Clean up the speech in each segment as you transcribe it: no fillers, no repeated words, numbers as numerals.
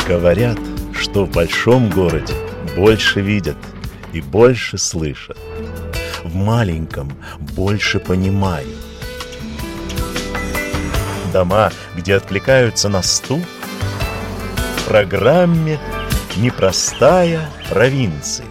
Говорят, что в большом городе больше видят и больше слышат. В маленьком больше понимают. Дома, где откликаются на стук, в программе «Непростая провинция».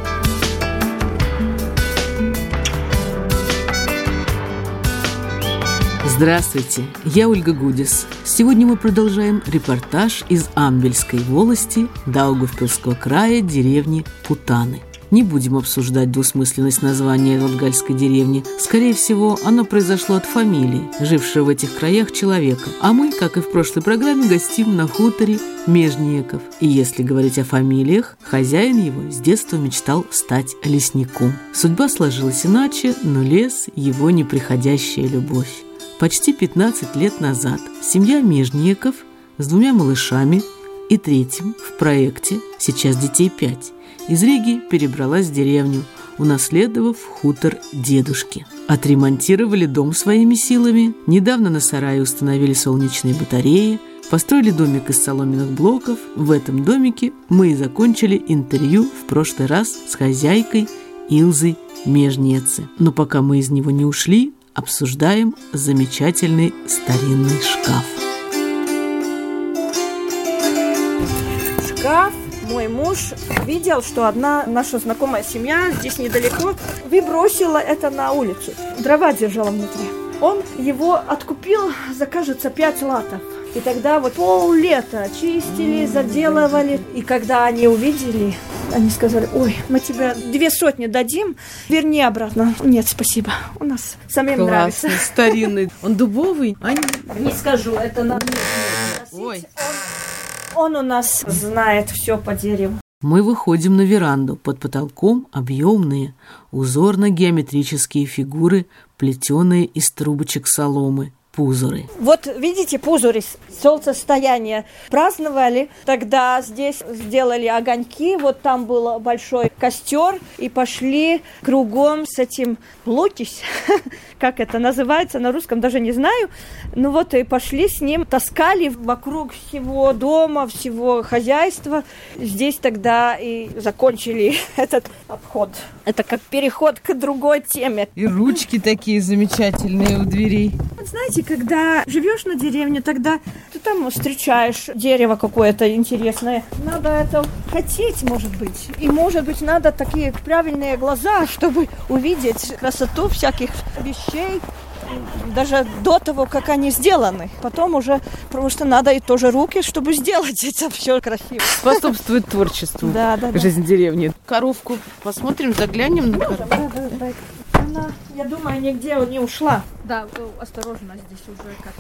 Здравствуйте, я Ольга Гудис. Сегодня мы продолжаем репортаж из Амбельской волости Даугавпилского края деревни Путаны. Не будем обсуждать двусмысленность названия латгальской деревни. Скорее всего, оно произошло от фамилии, жившего в этих краях человека. А мы, как и в прошлой программе, гостим на хуторе Межниеков. И если говорить о фамилиях, хозяин его с детства мечтал стать лесником. Судьба сложилась иначе, но лес – его неприходящая любовь. Почти 15 лет назад семья Межниеков с 2 малышами и 3-м в проекте, сейчас детей 5, из Риги перебралась в деревню, унаследовав хутор дедушки. Отремонтировали дом своими силами, недавно на сарае установили солнечные батареи, построили домик из соломенных блоков. В этом домике мы и закончили интервью в прошлый раз с хозяйкой Илзой Межниеце. Но пока мы из него не ушли, обсуждаем замечательный старинный шкаф. Шкаф. Мой муж видел, что одна наша знакомая семья здесь недалеко выбросила это на улицу. Дрова держала внутри. Он его откупил за, кажется, 5 латов. И тогда вот пол-лета чистили, заделывали. И когда они увидели, они сказали: ой, мы тебе 200 дадим, верни обратно. Нет, спасибо, у нас самим Классный, нравится. старинный. Он дубовый? Не скажу, это надо. Ой. Он у нас знает все по дереву. Мы выходим на веранду. Под потолком объемные узорно-геометрические фигуры, плетеные из трубочек соломы. Пузыры. Вот видите, пузыри солнцестояние праздновали. Тогда здесь сделали огоньки. Вот там был большой костер. И пошли кругом с этим лотис. Как это называется на русском, даже не знаю. Ну вот и пошли с ним. Таскали вокруг всего дома, всего хозяйства. Здесь тогда и закончили этот обход. Это как переход к другой теме. И ручки такие замечательные у дверей. Знаете, когда живешь на деревне, тогда ты там встречаешь дерево какое-то интересное. Надо это хотеть, может быть. И, может быть, надо такие правильные глаза, чтобы увидеть красоту всяких вещей, даже до того, как они сделаны. Потом уже просто надо и тоже руки, чтобы сделать это все красиво. Способствует творчеству. Да. Жизнь деревни. Коровку посмотрим, заглянем на коровку. Да. Она, я думаю, нигде не ушла. Да, осторожно, здесь уже как.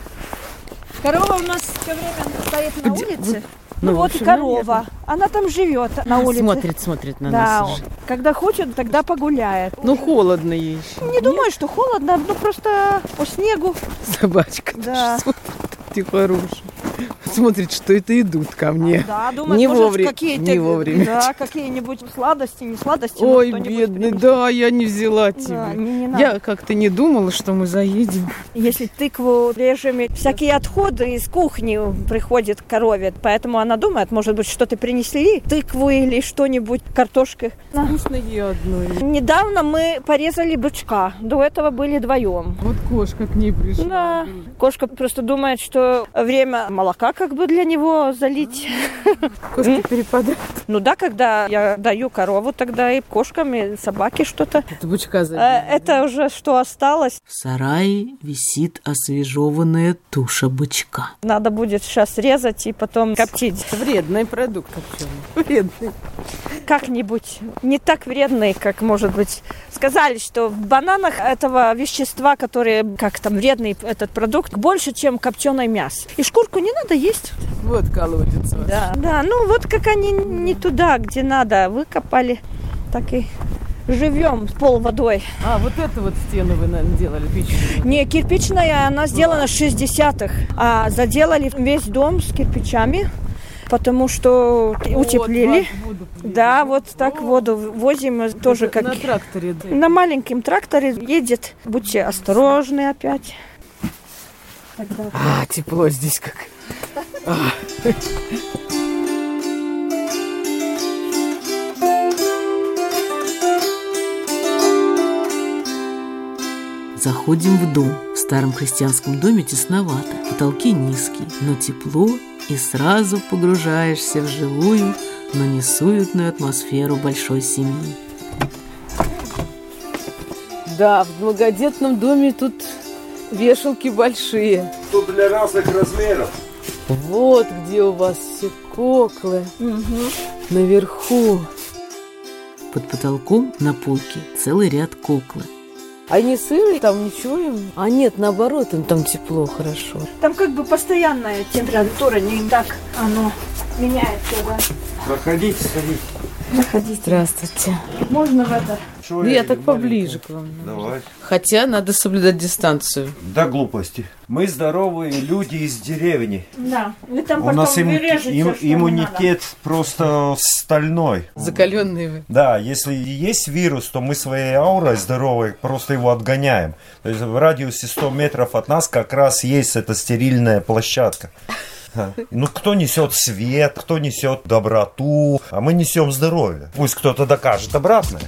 Корова у нас все время стоит на улице. Ну вот и корова. Наверное. Она там живет на улице. Смотрит на да, нас уже. Когда хочет, тогда погуляет. Ну, холодно ей еще. Не думаю, что холодно, ну просто по снегу. Собачка да. Смотрит, ты хороший. Смотрит, что это идут ко мне. Да, думает, не может, вовремя. какие-то, не вовремя. Да, какие-нибудь сладости, не сладости. Ой, бедный, да, я не взяла тебя. Да, не я как-то не думала, что мы заедем. Если тыкву режем, всякие отходы из кухни приходят к корове, поэтому она думает, может быть, что-то принесли, тыкву или что-нибудь, картошка. Вкусно ей одной. Недавно мы порезали бычка, до этого были вдвоем. Вот кошка к ней пришла. Да, кошка просто думает, что время молока как бы для него залить. Кошки перепадают. Ну да, когда я даю корову, тогда и кошкам, и собаке что-то. Это бычка забили. Это уже что осталось. В сарае висит освежеванная туша бычка. Надо будет сейчас резать и потом коптить. Вредный продукт копченый. Вредный. Как-нибудь не так вредный, как, может быть, сказали, что в бананах этого вещества, которые, как там, вредный этот продукт, больше, чем копченое мясо. И шкурку не надо есть. Вот колодец. Да, ну вот как они не туда, где надо, выкопали, так и живем с пол водой. А, вот эту вот стену вы, наверное, делали кирпичную? Не, кирпичная, она сделана с 60-х, а заделали весь дом с кирпичами. Потому что утеплили. Да, вот так воду возим тоже как... На тракторе. На маленьком тракторе едет. Будьте осторожны опять. Тепло здесь как. Заходим в дом. В старом крестьянском доме тесновато, потолки низкие, но тепло, и сразу погружаешься в живую, но не суетную атмосферу большой семьи. Да, в многодетном доме тут вешалки большие. Тут для разных размеров. Вот где у вас все куклы. Наверху. Под потолком на полке целый ряд куклы. Они сырые, там ничего им? А нет, наоборот, им там тепло, хорошо. Там как бы постоянная температура, не так оно меняется, да. Проходите, садитесь. Заходите. Здравствуйте. Можно в это? Ну, я так поближе к вам. Давай. Хотя надо соблюдать дистанцию. Да глупости. Мы здоровые люди из деревни. Да. Вы там У потом нас вырежете, что иммунитет просто стальной. Закаленные вы. Да, если есть вирус, то мы своей аурой здоровой просто его отгоняем. То есть в радиусе 100 метров от нас как раз есть эта стерильная площадка. Ну, кто несет свет, кто несет доброту, а мы несем здоровье. Пусть кто-то докажет обратное.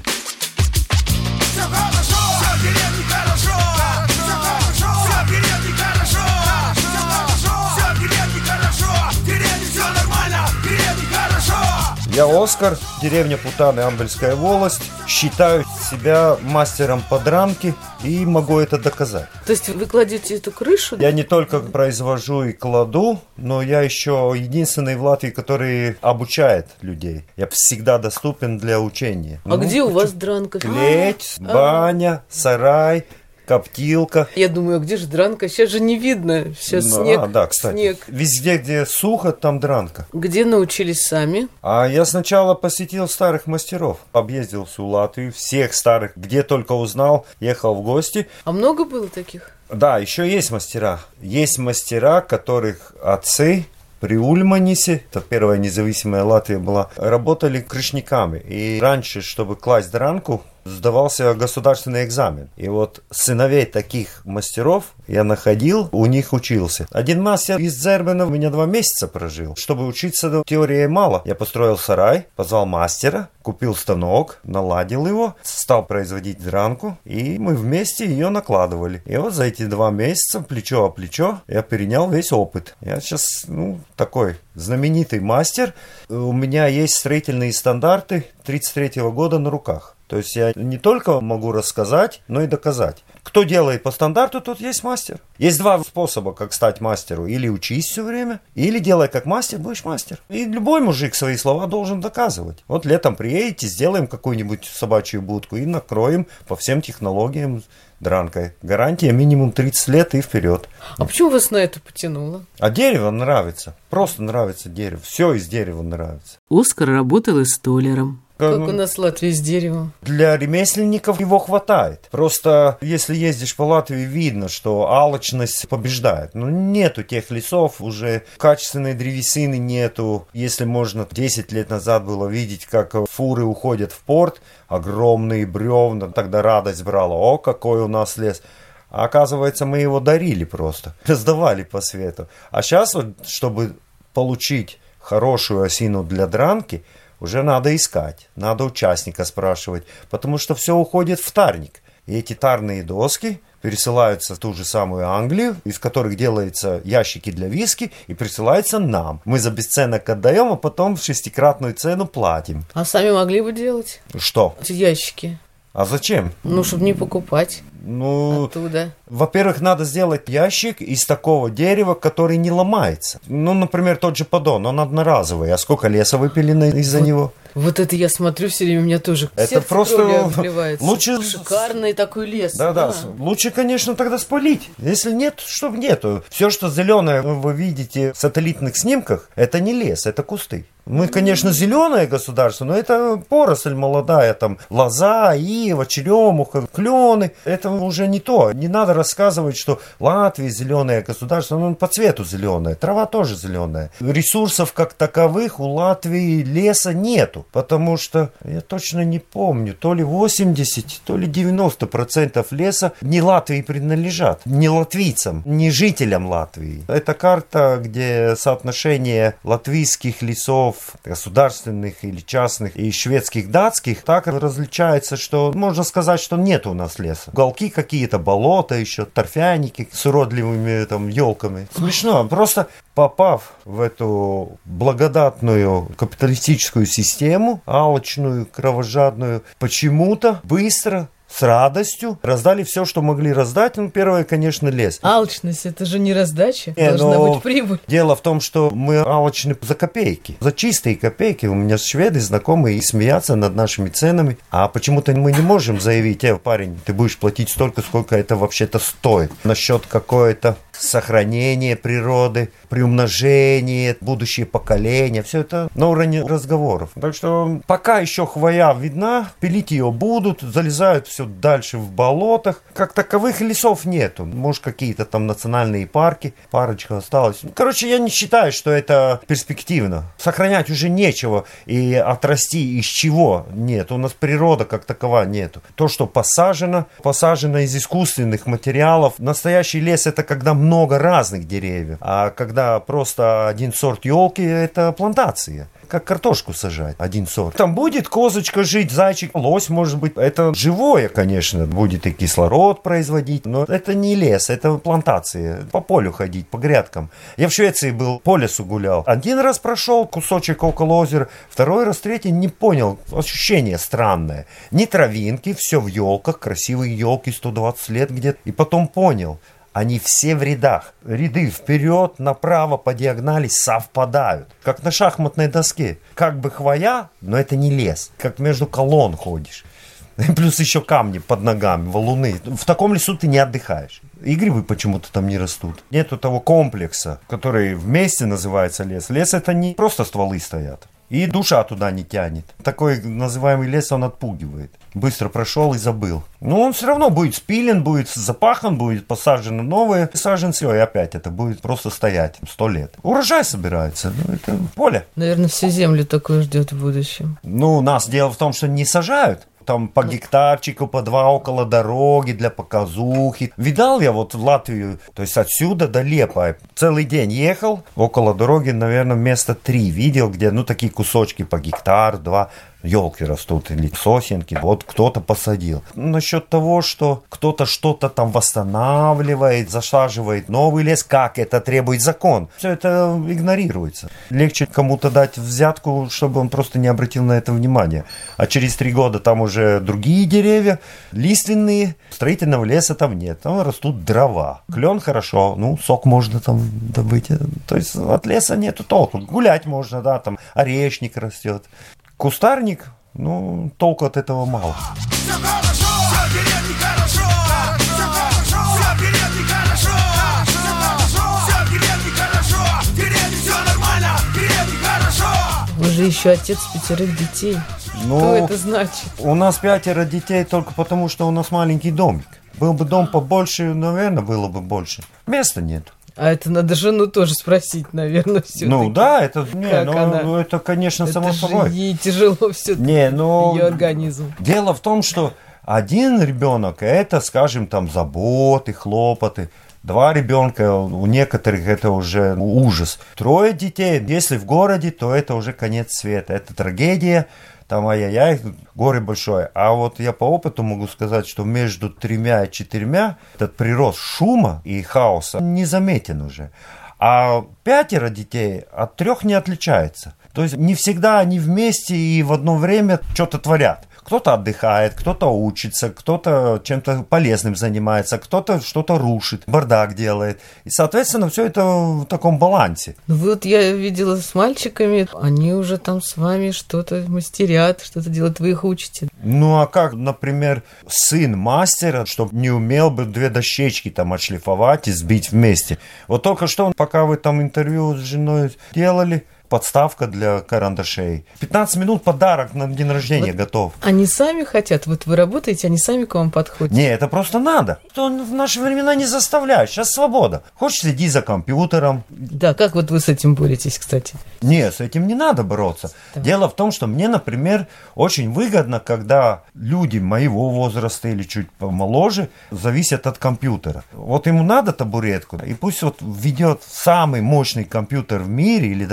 Я Оскар, деревня Путаны, Амбельская волость. Считаю себя мастером подранки и могу это доказать. То есть вы кладете эту крышу? Я не только произвожу и кладу, но я еще единственный в Латвии, который обучает людей. Я всегда доступен для учения. А где у вас дранка? Клеть, баня, сарай, коптилка. Я думаю, а где же дранка? Сейчас же не видно. Сейчас снег. Да, кстати. Снег. Везде, где сухо, там дранка. Где научились сами? А я сначала посетил старых мастеров. Объездил всю Латвию, всех старых, где только узнал, ехал в гости. А много было таких? Да, еще есть мастера. Есть мастера, которых отцы при Ульманисе, это первая независимая Латвия была, работали крышниками. И раньше, чтобы класть дранку, сдавался государственный экзамен. И вот сыновей таких мастеров я находил, у них учился. Один мастер из Дзербена у меня 2 месяца прожил. Чтобы учиться, теории мало. Я построил сарай, позвал мастера, купил станок, наладил его, стал производить дранку, и мы вместе ее накладывали. И вот за эти 2 месяца, плечо о плечо, я перенял весь опыт. Я сейчас, такой знаменитый мастер. У меня есть строительные стандарты 1933 года на руках. То есть я не только могу рассказать, но и доказать. Кто делает по стандарту, тот есть мастер. Есть 2 способа, как стать мастеру. Или учись все время, или делай как мастер, будешь мастер. И любой мужик свои слова должен доказывать. Вот летом приедете, сделаем какую-нибудь собачью будку и накроем по всем технологиям дранкой. Гарантия минимум 30 лет и вперед. А почему вас на это потянуло? А дерево нравится. Просто нравится дерево. Все из дерева нравится. Оскар работал и столяром. Как у нас в Латвии с деревом. Для ремесленников его хватает. Просто если ездишь по Латвии, видно, что алчность побеждает. Нету тех лесов, уже качественной древесины нету. Если можно, 10 лет назад было видеть, как фуры уходят в порт, огромные бревна, тогда радость брала. О, какой у нас лес. А оказывается, мы его дарили просто, раздавали по свету. А сейчас, чтобы получить хорошую осину для дранки, уже надо искать, надо участника спрашивать, потому что все уходит в тарник. И эти тарные доски пересылаются в ту же самую Англию, из которых делаются ящики для виски, и присылаются нам. Мы за бесценок отдаем, а потом в 6-кратную цену платим. А сами могли бы делать? Что? Эти ящики. А зачем? Чтобы не покупать. Оттуда. Во-первых, надо сделать ящик из такого дерева, который не ломается. Например, тот же поддон, он одноразовый. А сколько леса выпилено из-за него? Вот это я смотрю все время, у меня тоже это просто лучше шикарный такой лес. Да. Лучше, конечно, тогда спалить. Если нет, чтобы нету. Все, что зеленое вы видите в сателлитных снимках, это не лес, это кусты. Мы, конечно, зеленое государство, но это поросль молодая, там лоза, ива, черемуха, клены. Это уже не то. Не надо рассказывать, что Латвия зеленое государство, по цвету зеленое, трава тоже зеленая. Ресурсов как таковых у Латвии леса нету, потому что, я точно не помню, то ли 80, то ли 90% леса не Латвии принадлежат, не латвийцам, не жителям Латвии. Это карта, где соотношение латвийских лесов, государственных или частных, и шведских, датских, так различается, что можно сказать, что нет у нас леса. Уголки елки какие-то, болота еще, торфяники с уродливыми там елками. Смешно. Просто попав в эту благодатную капиталистическую систему, алчную, кровожадную, почему-то быстро, с радостью раздали все, что могли раздать. Ну, первое, конечно, лес. Алчность, это же не раздача, должна быть прибыль. Дело в том, что мы алчны за копейки, за чистые копейки. У меня шведы знакомые и смеются над нашими ценами. А почему-то мы не можем заявить: парень, ты будешь платить столько, сколько это вообще-то стоит. Насчет какое-то сохранения природы, приумножения, будущее поколения. Все это на уровне разговоров. Так что пока еще хвоя видна, пилить ее будут, залезают все дальше в болотах. Как таковых лесов нету. Может, какие-то там национальные парки, парочка осталась. Короче, я не считаю, что это перспективно. Сохранять уже нечего, и отрасти из чего нет. У нас природа как такова нету. То, что посажено из искусственных материалов. Настоящий лес — это когда много разных деревьев. А когда просто один сорт елки — это плантация. Как картошку сажать, один сорт. Там будет козочка жить, зайчик, лось, может быть. Это живое, конечно, будет и кислород производить, но это не лес, это плантация. По полю ходить, по грядкам. Я в Швеции был, по лесу гулял. Один раз прошел кусочек около озера, второй раз, третий не понял. Ощущение странное. Ни травинки, все в елках, красивые елки, 120 лет где-то. И потом понял. Они все в рядах. Ряды вперед, направо, по диагонали совпадают. Как на шахматной доске. Как бы хвоя, но это не лес. Как между колонн ходишь. Плюс еще камни под ногами, валуны. В таком лесу ты не отдыхаешь. И грибы почему-то там не растут. Нету того комплекса, который вместе называется лес. Лес — это не просто стволы стоят. И душа туда не тянет. Такой называемый лес, он отпугивает. Быстро прошел и забыл. Но он все равно будет спилен, будет запахан, будет посажено новые саженцы, и опять это будет просто стоять 100 лет. Урожай собирается, это поле. Наверное, всю землю такое ждет в будущем. Нас дело в том, что не сажают. Там по гектарчику, по 2 около дороги для показухи. Видал я вот в Латвию, то есть отсюда до Лепа. Целый день ехал, около дороги, наверное, места 3 видел, где, такие кусочки по гектар, 2. Елки растут или сосенки, вот кто-то посадил. Насчет того, что кто-то что-то там восстанавливает, засаживает новый лес, как это требует закон. Все это игнорируется. Легче кому-то дать взятку, чтобы он просто не обратил на это внимания. А через 3 года там уже другие деревья, лиственные, строительного леса там нет. Там растут дрова. Клен хорошо, сок можно там добыть. То есть от леса нету толку. Гулять можно, да, там орешник растет. Кустарник, толку от этого мало. Все хорошо, все в деревне хорошо, все хорошо, все в деревне хорошо, все хорошо, все в деревне хорошо, в деревне все нормально, в деревне хорошо. Вы же еще отец 5 детей. Что это значит? У нас 5 детей только потому, что у нас маленький домик. Был бы дом побольше, наверное, было бы больше. Места нет. А это надо жену тоже спросить, наверное, все-таки. Да, это, это, конечно, это само собой. Ей тяжело все-таки, ее организм. Дело в том, что один ребенок — это, скажем, там заботы, хлопоты. 2 ребенка, у некоторых это уже ужас. 3 детей, если в городе, то это уже конец света, это трагедия. Там ай-яй-яй, горе большое. А вот я по опыту могу сказать, что между 3 и 4 этот прирост шума и хаоса не заметен уже. А 5 детей от 3 не отличается. То есть не всегда они вместе и в одно время что-то творят. Кто-то отдыхает, кто-то учится, кто-то чем-то полезным занимается, кто-то что-то рушит, бардак делает. И, соответственно, все это в таком балансе. Вот я видела с мальчиками, они уже там с вами что-то мастерят, что-то делают, вы их учите. А как, например, сын мастера, чтобы не умел бы 2 дощечки там отшлифовать и сбить вместе. Вот только что, пока вы там интервью с женой делали, подставка для карандашей. 15 минут подарок на день рождения готов. Они сами хотят? Вот вы работаете, они сами к вам подходят? Не, это просто надо. То в наши времена не заставляют. Сейчас свобода. Хочешь, сиди за компьютером. Да, как вот вы с этим боретесь, кстати? Не, с этим не надо бороться. Да. Дело в том, что мне, например, очень выгодно, когда люди моего возраста или чуть помоложе зависят от компьютера. Вот ему надо табуретку, и пусть вот введет самый мощный компьютер в мире или даже в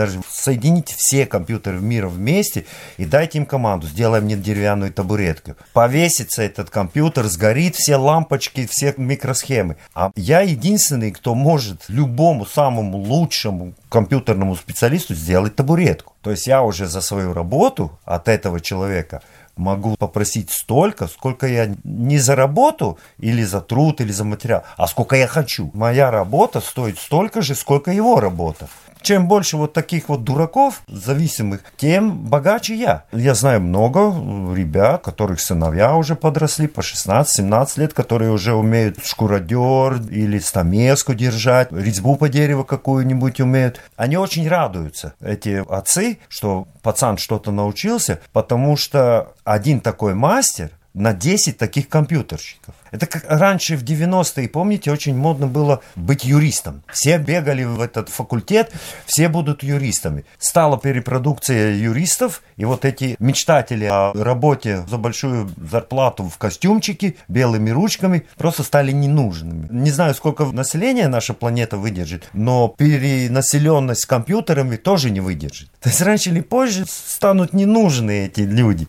соедините все компьютеры мира вместе и дайте им команду, сделай мне деревянную табуретку. Повесится этот компьютер, сгорит все лампочки, все микросхемы. А я единственный, кто может любому самому лучшему компьютерному специалисту сделать табуретку. То есть я уже за свою работу от этого человека могу попросить столько, сколько я не за работу или за труд, или за материал, а сколько я хочу. Моя работа стоит столько же, сколько его работа. Чем больше вот таких вот дураков зависимых, тем богаче я. Я знаю много ребят, которых сыновья уже подросли по 16-17 лет, которые уже умеют шкуродер или стамеску держать, резьбу по дереву какую-нибудь умеют. Они очень радуются, эти отцы, что пацан что-то научился, потому что один такой мастер на 10 таких компьютерщиков. Это как раньше в 90-е, помните, очень модно было быть юристом. Все бегали в этот факультет, все будут юристами. Стала перепродукция юристов, и вот эти мечтатели о работе за большую зарплату в костюмчике, белыми ручками, просто стали ненужными. Не знаю, сколько населения наша планета выдержит, но перенаселенность компьютерами тоже не выдержит. То есть раньше или позже станут ненужны эти люди.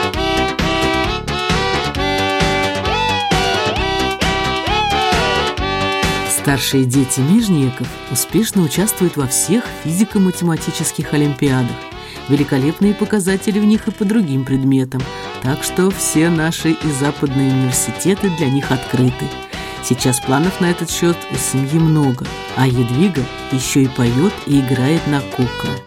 Старшие дети Нижников успешно участвуют во всех физико-математических олимпиадах. Великолепные показатели в них и по другим предметам, так что все наши и западные университеты для них открыты. Сейчас планов на этот счет у семьи много, а Едвига еще и поет и играет на куклах.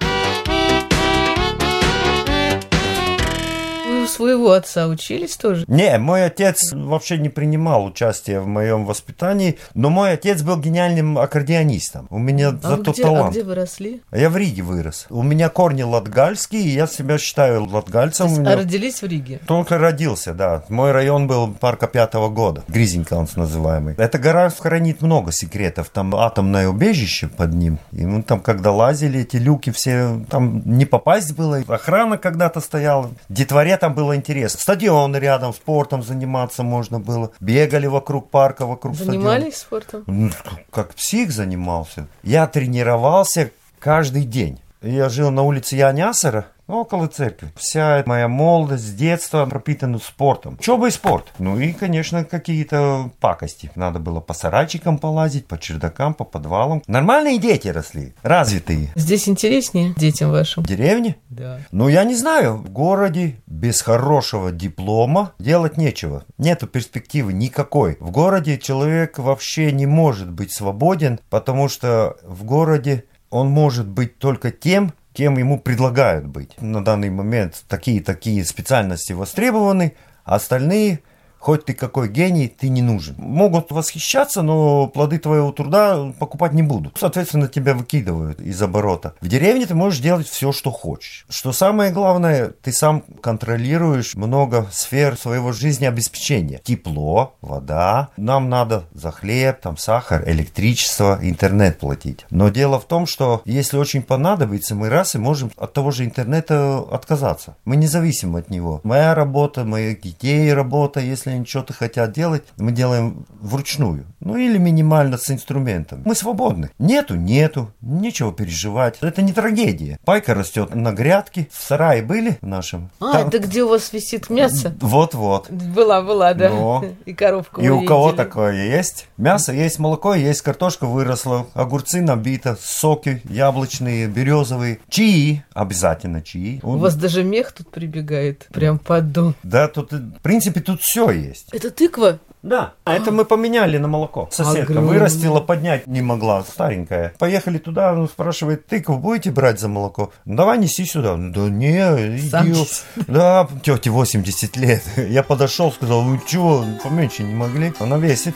Своего отца учились тоже? Не, мой отец вообще не принимал участие в моем воспитании, но мой отец был гениальным аккордеонистом. У меня зато талант. А где вы росли? Я в Риге вырос. У меня корни латгальские, и я себя считаю латгальцем. А родились в Риге? Только родился, да. Мой район был парка 5-го года, Гризенька он называемый. Эта гора хранит много секретов. Там атомное убежище под ним. И мы там, когда лазили, эти люки все, там не попасть было. Охрана когда-то стояла. Детворе там было интересно. Стадион рядом, спортом заниматься можно было. Бегали вокруг парка, вокруг стадиона. Занимались спортом? Ну, как псих занимался. Я тренировался каждый день. Я жил на улице Янясара, около церкви. Вся моя молодость с детства пропитана спортом. Учеба и спорт. Ну и, конечно, какие-то пакости. Надо было по сарайчикам полазить, по чердакам, по подвалам. Нормальные дети росли, развитые. Здесь интереснее детям вашим? В деревне? Да. Ну, я не знаю. В городе без хорошего диплома делать нечего. Нету перспективы никакой. В городе человек вообще не может быть свободен, потому что в городе он может быть только тем, кем ему предлагают быть. На данный момент такие специальности востребованы, а остальные, хоть ты какой гений, ты не нужен. Могут восхищаться, но плоды твоего труда покупать не будут. Соответственно, тебя выкидывают из оборота. В деревне ты можешь делать все, что хочешь. Что самое главное, ты сам контролируешь много сфер своего жизнеобеспечения. Тепло, вода. Нам надо за хлеб, там, сахар, электричество, интернет платить. Но дело в том, что если очень понадобится, мы раз и можем от того же интернета отказаться. Мы не зависим от него. Моя работа, моих детей работа, если они что-то хотят делать, мы делаем вручную. Ну или минимально с инструментом. Мы свободны. Нету, нечего переживать. Это не трагедия. Пайка растет на грядке. В сарае были в нашем? Там... это где у вас висит мясо? Вот-вот. Была, да. Но... И коровку и мы у кого видели. такое есть? Мясо есть, молоко есть, картошка выросла, огурцы набито, соки яблочные, березовые, чаи, обязательно чаи. У вас даже мех тут прибегает, прям под дом. Да, тут, в принципе, тут все есть. Это тыква? Да, а это мы поменяли на молоко. Соседка огромное. Вырастила, поднять не могла, старенькая. Поехали туда, он спрашивает, тыкву будете брать за молоко? Ну, давай неси сюда. Да не, иди. Да, тете 80 лет. Я подошел, сказал, ну чего, поменьше не могли? Она весит.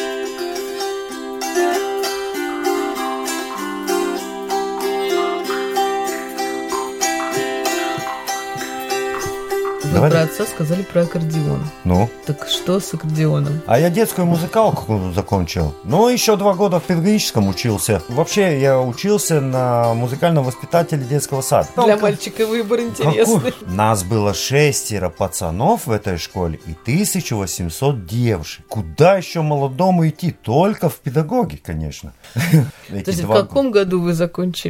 Вы про отца сказали про аккордеон. Ну? Так что с аккордеоном? А я детскую музыкалку закончил. Ну, еще 2 года в педагогическом учился. Вообще, я учился на музыкальном воспитателе детского сада. Для мальчика выбор интересный. Какой? Нас было 6 пацанов в этой школе и 1800 девушек. Куда еще молодому идти? Только в педагоги, конечно. То есть в каком году вы закончили?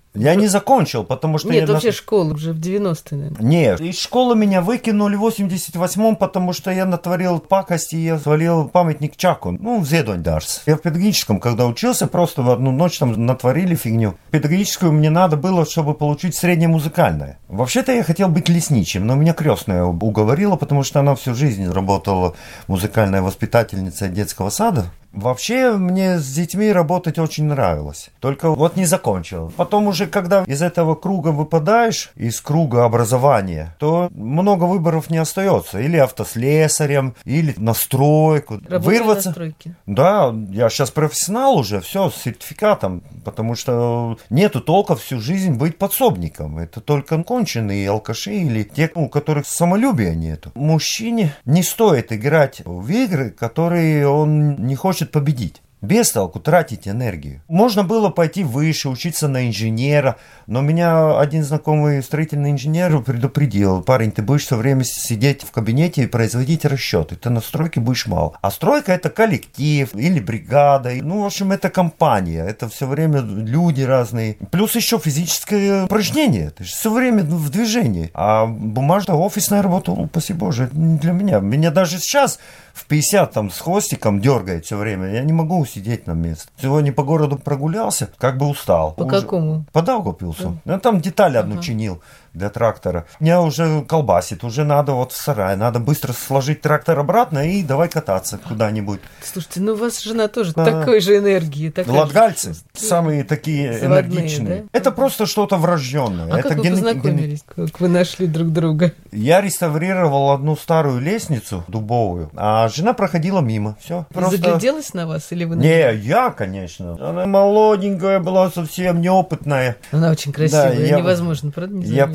Я не закончил, потому что... Нет, вообще школу уже в 90-е, наверное. Нет, из школы меня выкинули в 88-м, потому что я натворил пакости, я свалил памятник Чаку, в Зедоньдарс. Я в педагогическом, когда учился, просто в одну ночь там натворили фигню. Педагогическую мне надо было, чтобы получить среднее музыкальное. Вообще-то я хотел быть лесничим, но меня крестная уговорила, потому что она всю жизнь работала музыкальной воспитательницей детского сада. Вообще, мне с детьми работать очень нравилось. Только вот не закончил. Потом уже, когда из этого круга выпадаешь, из круга образования, то много выборов не остается. Или автослесарем, или на стройку. Вырваться. На стройке. Да, я сейчас профессионал уже, все, с сертификатом. Потому что нету толка всю жизнь быть подсобником. Это только конченые алкаши или те, у которых самолюбия нету. Мужчине не стоит играть в игры, которые он не хочет победить. Без толку тратить энергию. Можно было пойти выше, учиться на инженера, но меня один знакомый строительный инженер предупредил: парень, ты будешь все время сидеть в кабинете и производить расчеты, ты на стройке будешь мало. А стройка — это коллектив или бригада, в общем, это компания, это все время люди разные. Плюс еще физическое упражнение, ты же все время в движении. А бумажная офисная работа, упаси боже, не для меня. Меня даже сейчас в 50 там с хвостиком дергает все время, я не могу сидеть на месте. Сегодня по городу прогулялся, как бы устал. По какому? По Даугавпилсу. Я там деталь одну чинил для трактора. Меня уже колбасит, уже надо вот в сарай, надо быстро сложить трактор обратно и давай кататься куда-нибудь. Слушайте, у вас жена тоже такой же энергии. Латгальцы самые такие заводные, энергичные. Да? Это просто что-то врожденное. А это как вы познакомились? Как вы нашли друг друга? Я реставрировал одну старую лестницу дубовую, а жена проходила мимо. Все. Просто... Загляделась на вас или вы? Не, я, конечно. Она молоденькая была, совсем неопытная. Она очень красивая, да, невозможно, правда?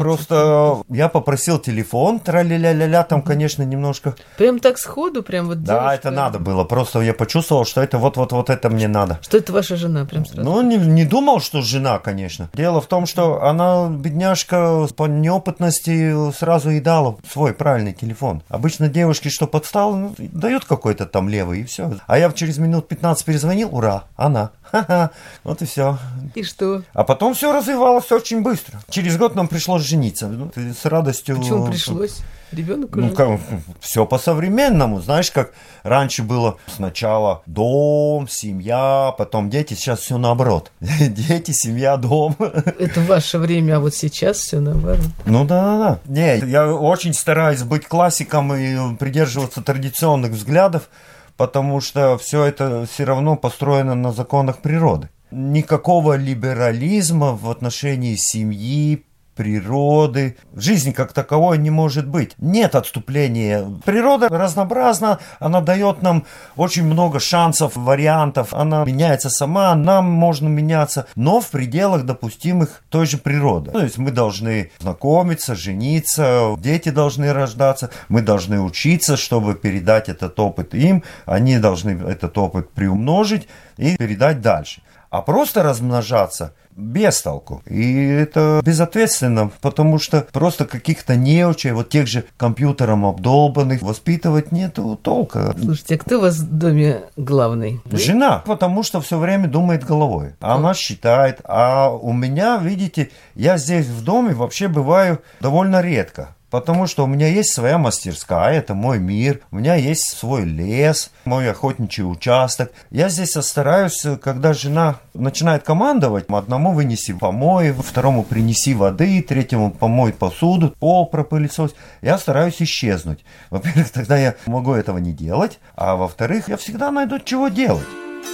Я попросил телефон, тра-ля-ля-ля-ля, там, конечно, немножко... Прям так сходу, прям вот девушка... Да, это надо было, просто я почувствовал, что это вот это мне надо. Что это ваша жена, прям сразу? Ну, не думал, что жена, конечно. Дело в том, что она, бедняжка, по неопытности сразу и дала свой правильный телефон. Обычно девушки, что подстал, дают какой-то там левый, и все. А я через минут 15 перезвонил, ура, она. Ха-ха, вот и все. И что? А потом все развивалось очень быстро. Через год нам пришлось жениться. С радостью... Почему пришлось? Ребенок уже? Все по-современному. Знаешь, как раньше было сначала дом, семья, потом дети. Сейчас все наоборот. Дети, семья, дом. Это ваше время, а вот сейчас все наоборот. Ну да. Не, я очень стараюсь быть классиком и придерживаться традиционных взглядов, потому что все это все равно построено на законах природы. Никакого либерализма в отношении семьи, природы, жизни как таковой не может быть. Нет отступления. Природа разнообразна, она дает нам очень много шансов, вариантов, она меняется сама, нам можно меняться, но в пределах допустимых той же природы. То есть мы должны знакомиться, жениться, дети должны рождаться, мы должны учиться, чтобы передать этот опыт им, они должны этот опыт приумножить и передать дальше. А просто размножаться без толку. И это безответственно, потому что просто каких-то неучей, вот тех же компьютером обдолбанных, воспитывать нету толка. Слушайте, а кто у вас в доме главный? Вы? Жена, потому что все время думает головой. Она считает. А у меня, видите, я здесь в доме вообще бываю довольно редко. Потому что у меня есть своя мастерская, это мой мир, у меня есть свой лес, мой охотничий участок. Я здесь стараюсь, когда жена начинает командовать, одному вынеси помой, второму принеси воды, третьему помой посуду, пол пропылесось. Я стараюсь исчезнуть. Во-первых, тогда я могу этого не делать, а во-вторых, я всегда найду чего делать.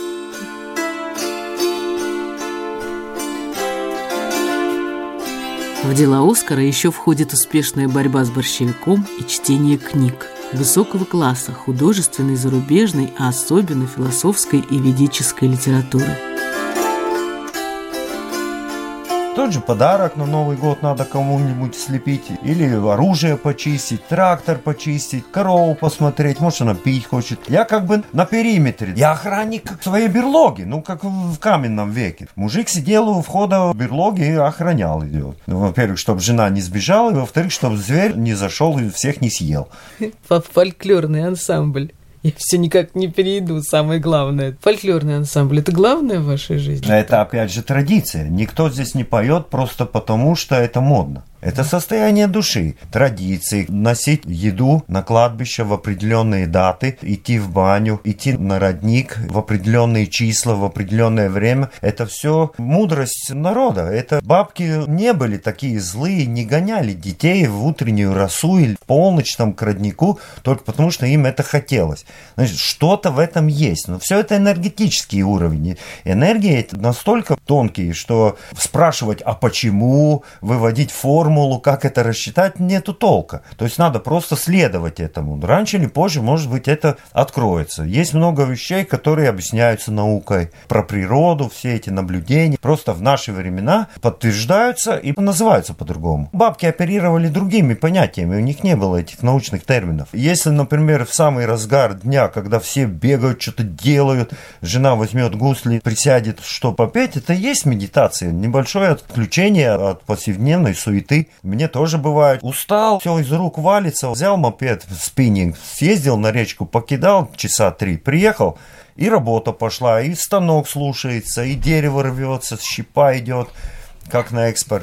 В дела Оскара еще входит успешная борьба с борщевиком и чтение книг высокого класса, художественной, зарубежной, а особенно философской и ведической литературы. Тот же подарок на Новый год надо кому-нибудь слепить, или оружие почистить, трактор почистить, корову посмотреть, может она пить хочет. Я как бы на периметре, я охранник своей берлоги, как в каменном веке. Мужик сидел у входа в берлоги и охранял ее. Во-первых, чтобы жена не сбежала, и во-вторых, чтобы зверь не зашел и всех не съел. Фольклорный ансамбль. Я все никак не перейду, самое главное. Фольклорный ансамбль – это главное в вашей жизни? Это, опять же, традиция. Никто здесь не поет просто потому, что это модно. Это состояние души, традиции, носить еду на кладбище в определенные даты, идти в баню, идти на родник в определенные числа, в определенное время. Это все мудрость народа. Это бабки не были такие злые, не гоняли детей в утреннюю росу или в полночь там к роднику, только потому что им это хотелось. Значит, что-то в этом есть. Но все это энергетические уровни. Энергия настолько тонкие, что спрашивать, а почему, выводить формулу, как это рассчитать, нету толка. То есть надо просто следовать этому. Раньше или позже, может быть, это откроется. Есть много вещей, которые объясняются наукой. Про природу, все эти наблюдения. Просто в наши времена подтверждаются и называются по-другому. Бабки оперировали другими понятиями. У них не было этих научных терминов. Если, например, в самый разгар дня, когда все бегают, что-то делают, жена возьмет гусли, присядет, что попеть, это и есть медитация. Небольшое отключение от повседневной суеты. Мне тоже бывает. Устал, все из рук валится. Взял мопед, спиннинг, съездил на речку, покидал часа 3, приехал, и работа пошла, и станок слушается, и дерево рвется, щепа идет, как на экспорт.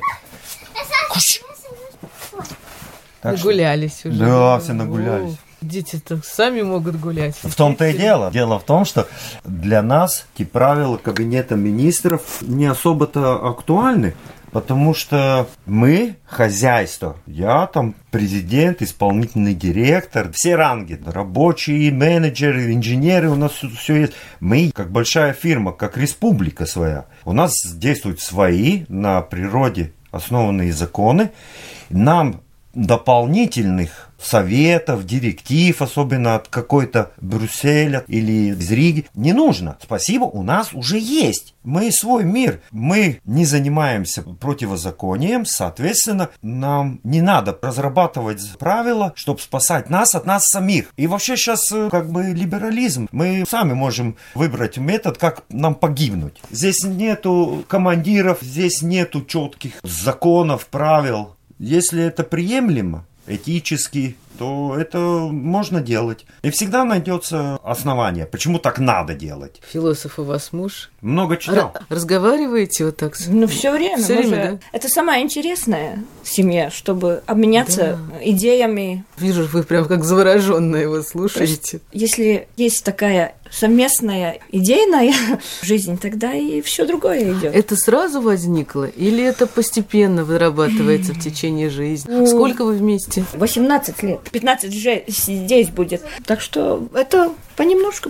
Нагулялись уже. Да, все нагулялись. Дети-то сами могут гулять. В том-то и дело. Дело в том, что для нас эти правила Кабинета министров не особо-то актуальны, потому что мы хозяйство. Я там президент, исполнительный директор, все ранги, рабочие, менеджеры, инженеры, у нас все есть. Мы как большая фирма, как республика своя. У нас действуют свои на природе основанные законы. Нам дополнительных советов, директив, особенно от какой-то Брюсселя или из Риги, не нужно. Спасибо, у нас уже есть. Мы свой мир. Мы не занимаемся противозаконием, соответственно, нам не надо разрабатывать правила, чтобы спасать нас от нас самих. И вообще сейчас как бы либерализм. Мы сами можем выбрать метод, как нам погибнуть. Здесь нету командиров, здесь нету четких законов, правил. Если это приемлемо, этически, то это можно делать. И всегда найдется основание, почему так надо делать. Философ у вас муж? Много читал. Разговариваете вот так? Ну, все время. Все время, да? Это самая интересная семья, чтобы обменяться идеями. Вижу, вы прям как заворожённая его слушаете. Если есть такая совместная идейная жизнь, тогда и все другое идет. Это сразу возникло или это постепенно вырабатывается в течение жизни? Сколько вы вместе? 18 лет. 15 же здесь будет. Так что это понемножку.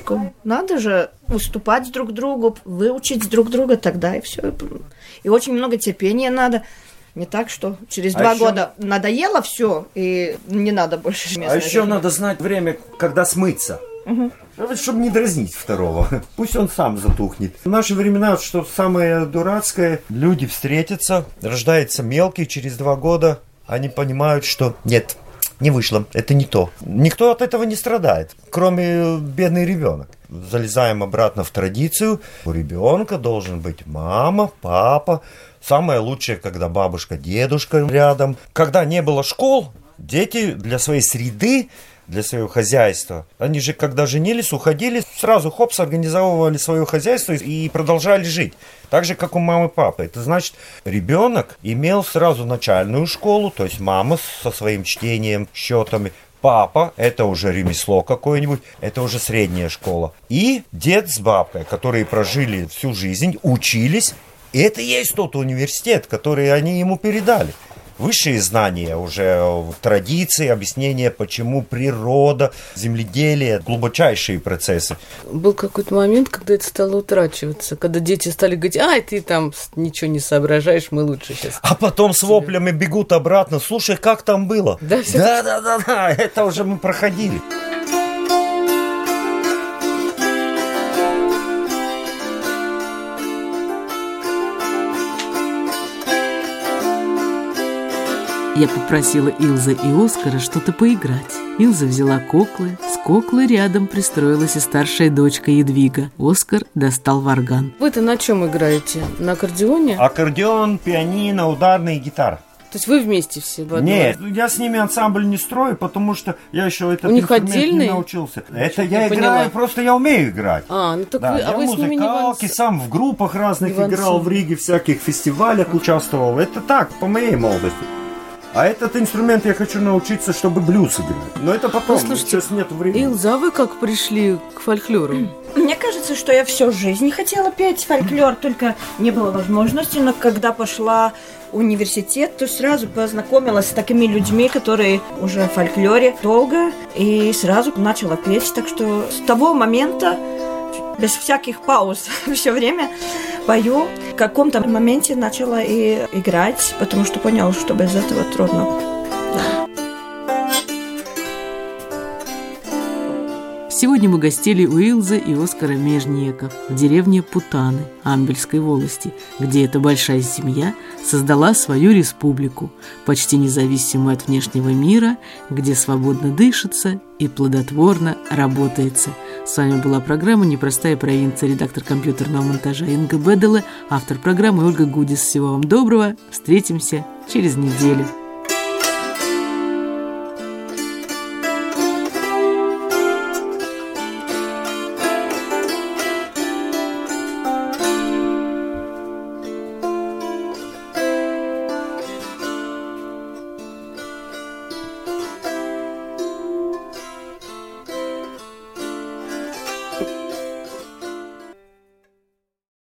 Надо же уступать друг другу, выучить друг друга, тогда и все. И очень много терпения надо. Не так, что через 2 года надоело все и не надо больше. А еще надо знать время, когда смыться. Чтобы не дразнить второго. Пусть он сам затухнет. В наши времена, что самое дурацкое, люди встретятся, рождается мелкий, через 2 года они понимают, что нет, не вышло, это не то. Никто от этого не страдает, кроме бедный ребенок. Залезаем обратно в традицию. У ребенка должен быть мама, папа. Самое лучшее, когда бабушка, дедушка рядом. Когда не было школ, дети для своей среды, для своего хозяйства. Они же, когда женились, уходили, сразу хопс, организовывали свое хозяйство и продолжали жить. Так же, как у мамы и папы. Это значит, ребенок имел сразу начальную школу, то есть мама со своим чтением, счетами. Папа, это уже ремесло какое-нибудь, это уже средняя школа. И дед с бабкой, которые прожили всю жизнь, учились. И это и есть тот университет, который они ему передали. Высшие знания уже, традиции, объяснения, почему природа, земледелие, глубочайшие процессы. Был какой-то момент, когда это стало утрачиваться, когда дети стали говорить, ай, ты там ничего не соображаешь, мы лучше сейчас. А потом с воплями бегут обратно, слушай, как там было? Да, это уже мы проходили. Я попросила Илза и Оскара что-то поиграть. Илза взяла коклы. С коклы рядом пристроилась и старшая дочка Едвига. Оскар достал варган. Вы-то на чем играете? На аккордеоне? Аккордеон, пианино, ударная гитара. То есть вы вместе все в одном? Нет, я с ними ансамбль не строю, потому что я еще этот У них инструмент отдельный? не научился. Это я поняла. играю, просто я умею играть. Ну так Да, вы, я вы с ними не музыкалки, сам в группах разных в играл, ансамбле. в Риге, всяких фестивалях участвовал. Это так, по моей молодости. А этот инструмент я хочу научиться, чтобы блюз играть. Но это потом, Послушайте, сейчас нет времени. Илза, а вы как пришли к фольклору? Мне кажется, что я всю жизнь хотела петь фольклор, только не было возможности. Но когда пошла в университет, то сразу познакомилась с такими людьми, которые уже в фольклоре долго, и сразу начала петь. Так что с того момента, без всяких пауз, все время пою. В каком-то моменте начала и играть, потому что поняла, что без этого трудно. Сегодня мы гостили у Илзы и Оскара Межниеков в деревне Путаны Амбельской волости, где эта большая семья создала свою республику, почти независимую от внешнего мира, где свободно дышится и плодотворно работается. С вами была программа «Непростая провинция», редактор компьютерного монтажа Инга Беделе, автор программы Ольга Гудис. Всего вам доброго, встретимся через неделю.